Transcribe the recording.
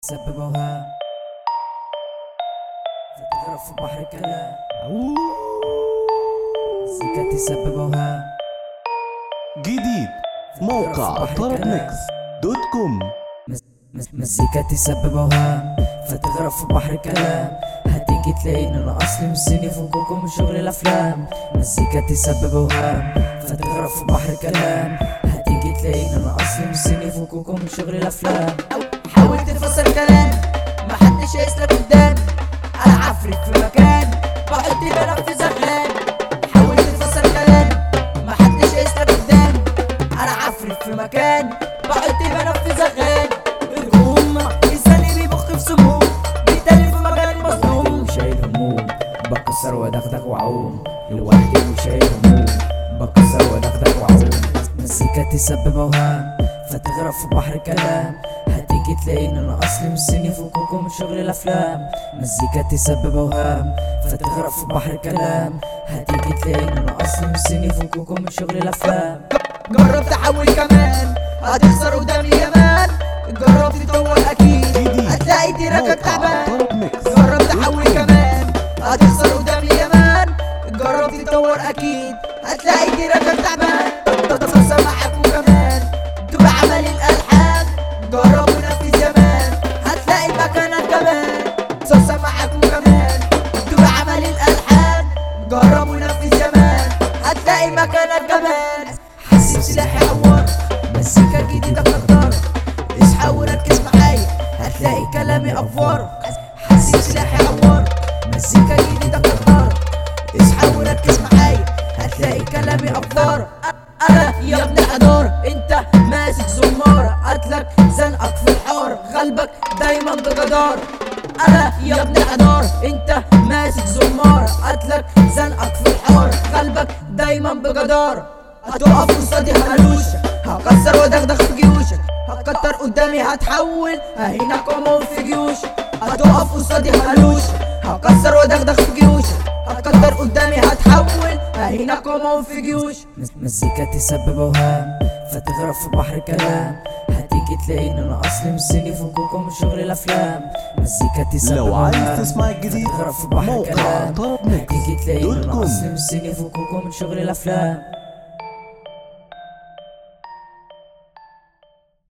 تسبب اوهام فتغرق في بحر كلام مزيكا تسبب اوهام جديد موقع طرب ميكس دوت كوم. مزيكا تسبب اوهام فتغرق في بحر كلام. هتيجي تلاقيني انا اصلي مستني فوقكم من شغل الافلام. مزيكا تسبب اوهام فتغرق في بحر كلام. هتيجي تلاقيني انا اصلي مستني فوقكم من شغل الافلام. حاول تفسر كلام محدش هيسلك قدام. انا عفريت في مكان بحط بلد في زغلان. حاول تفسر كلام محدش هيسلك قدام. انا عفريت في مكان بحط بلد في زغلان. الهموم لساني بيبخ في سموم بيتالي في مكان مظلوم. شايل هموم بكسر ودغدغ واعوم لوحدي وشايل هموم بكسر ودغدغ واعوم. مزيكا تسبب اوهام فتغرق في بحر كلام. هتيجي تلاقيني انا اصلي مستني فوقكم من شغل الافلام. مزيكا تسبب اوهام فتغرق في بحر كلام. هتيجي تلاقيني انا اصلي مستني فوقكم من شغل الافلام. جرب تحول كمان هتخسر قدامي يامان. جرب تطور اكيد هتلاقي تراكك تعبان. جرب تحول كمان هتخسر قدامي يامان. جرب تطور اكيد هتلاقي تراكك تعبان. تتصل معاك وكمان تبقى عمل الالحان. جرب ونفذ زمان هتلاقي مكانك كمان. تصل معاك وكمان تبقى عمل الالحان. جرب ونفذ زمان هتلاقي مكانك كمان. حسيب سلاحي عوار مزيكا جديدة كتارة. اصحى وركز معايا هتلاقي كلامي افوار. حسيب سلاحي عوار مزيكا جديدة كتارة. اصحى وركز معايا هتلاقي كلامي افوار. انا يا ابن حضارة انت ماسك زمارة. قتلك زنقك في الحارة قلبك دايما بجدارة. انا يا ابن حضارة انت ماسك زمارة. قتلك زنقك في الحارة قلبك دايما بجدارة. هتقف قصادي هلوشك هكسر ودغدغ في جيوشك. هتكتر قدامي هتحول ههينك واموت في جيوشك. هتقف قصادي هلوشك هكسر ودغدغ في جيوشك. هتكتر قدامي هتحول ههينك واموت في جيوشك. مزيكا تسبب اوهام فتغرق في بحر كلام. هتيجي تلاقيني انا اصلي مستني فوقكم من شغل الافلام. مزيكا تسبب لو اوهام عايز تسمع الجديد فتغرق في بحر موقع كلام. طرب ميكس هتيجي تلاقيني دوت انا كوم. اصلي مستني فوقكم من شغل الافلام.